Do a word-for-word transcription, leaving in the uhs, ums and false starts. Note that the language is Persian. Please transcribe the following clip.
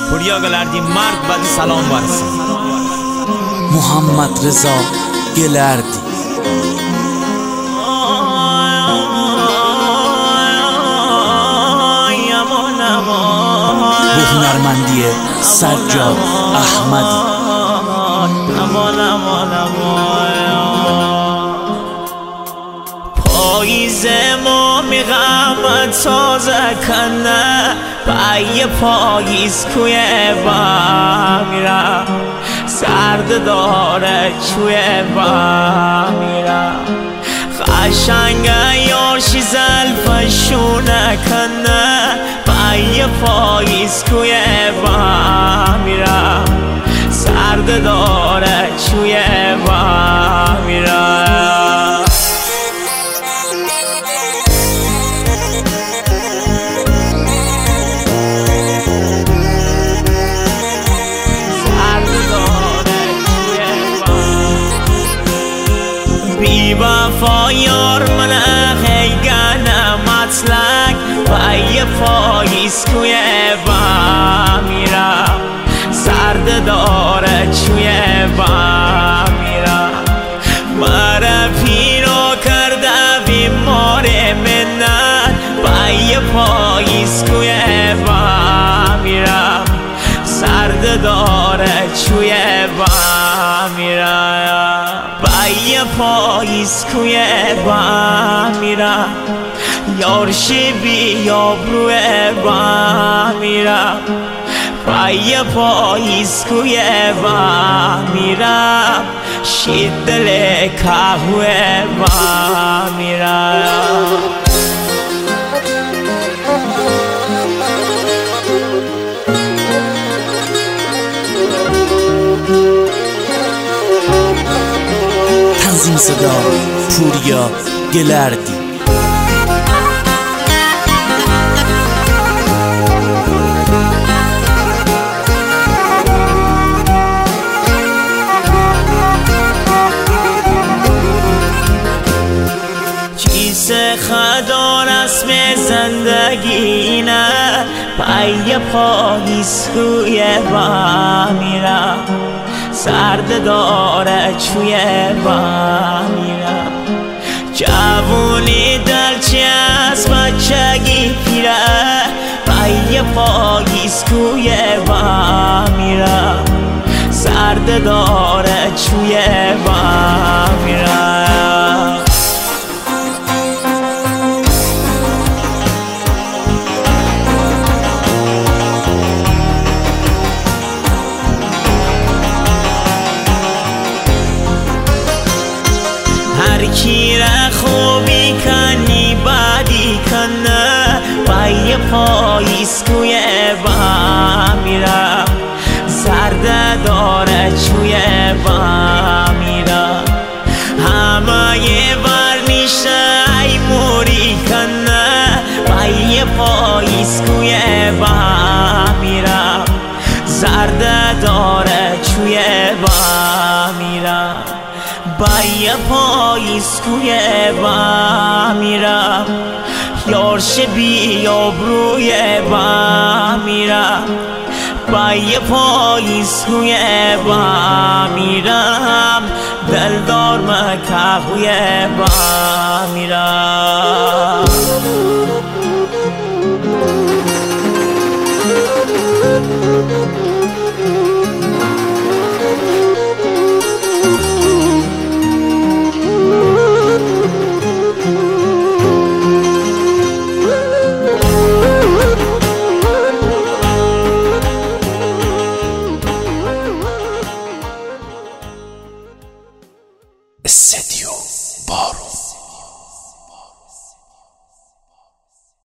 پوریا گلردی مرد بدی سلام برسید. محمد رضا گلردی به هنرمندی سجاد احمدی. پاییز ما میغمت تازه کنه، پای پاییز کوی با میرم، سرد داره چوی با میرم، قشنگه یارشی زلفشونه کنه، پای پاییز کوی با میرم، سرد داره چوی با میرم. بی وفا یار من خیگنه مطلق، پای پاییز کوی با میرم، سرد داره چوی با میرم، مرا پیرو کرده بیمار منت، پای پاییز کوی با میرم، سرد داره چوی با میرم، پای پاییز کوی با میرم، یارشی بی آبرو با میرم، پای پاییز کوی با میرم، شید دل کهوه با میرم. تنظیم صدا پوریا گلردی. چیز خدا رسم زندگی نه، پای پاییز کوی با میرم، سرد داره چوی با میرم، جوونی دلچی از بچگی پیره، پای پاییز کوی با میرم، سرد داره چوی با میرم. هر کی را خوبی کنی بدی کنه، پای پاییز کوی با میرم، سرد داره چوی با میرم، همه ورنیشه ای موری کنه، پای پاییز کوی با میرم، سرد داره چوی با میرم، پای پاییز کوی با میرم، یارش بی آبروی با میرم، پای پاییز کوی با میرم، دلدار مکهوی با میرم. استدیو بارون.